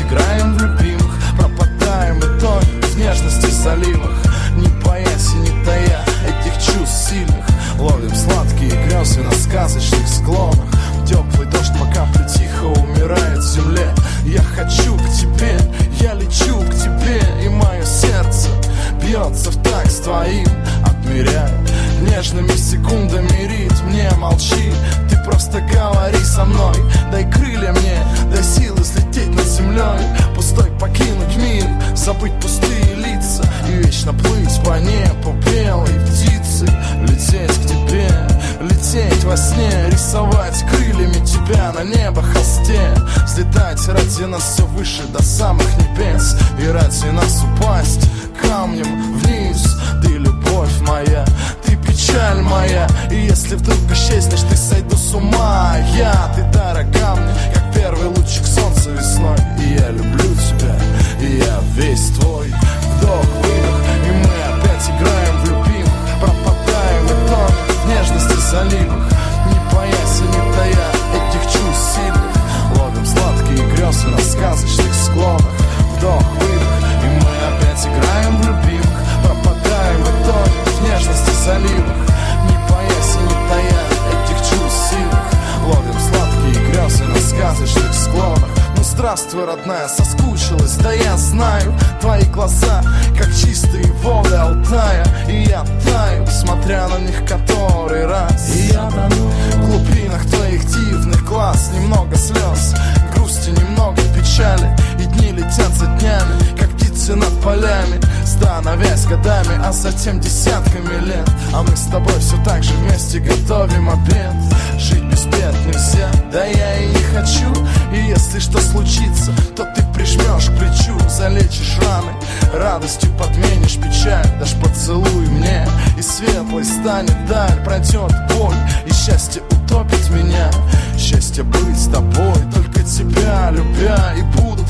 играем в любимых, пропадаем и тонем в нежности заливах, не боясь и не тая этих чувств сильных. Ловим сладкие грезы на сказочных склонах. Теплый дождь по капле тихо умирает в земле. Я хочу к тебе, я лечу к тебе, и мое сердце бьется в такт с твоим, отмеряя нежными секундами ритм. Не молчи, ты просто говори со мной. Дай крылья мне, дай силы слететь над землей. Пустой покинуть мир, забыть пустые лица и вечно плыть по небу белой птицей. Лететь к тебе, лететь во сне, рисовать крыльями тебя на небо холсте. Взлетать ради нас все выше до самых небес, и ради нас упасть камнем вниз. Ты любовь моя, ты печаль моя, и если вдруг исчезнешь, ты сойду с ума. Ты дорога мне, как первый лучик солнца весной. И я люблю тебя, и я весь твой. Вдох-выдох, и мы опять играем в любимых, пропадаем и тонем в нежности заливах, не боясь и не тая этих чувств сильных. Ловим сладкие грезы на сказочных склонах. Вдох-выдох, и мы опять играем в любимых, пропадаем и тонем в нежности заливах, не боясь и не тая этих чувств сильных. Ловим сладкие грезы на сказочных склонах. Ну здравствуй, родная, соскучилась, да я знаю. Твои глаза, как чистые воды Алтая, и я таю, смотря на них который раз. И я тону в глубинах твоих дивных глаз. Немного слез, грусти, немного печали, и дни летят за днями, как птицы над полями, становясь годами, а затем десятками лет. А мы с тобой все так же вместе готовим обед. Жить без бед нельзя, да я и не хочу. И если что случится, то ты прижмешь к плечу, залечишь раны, радостью подменишь печаль. Дашь поцелуй мне, и светлой станет даль. Пройдет боль, и счастье утопит меня. Счастье быть с тобой, только тебя любя. И буду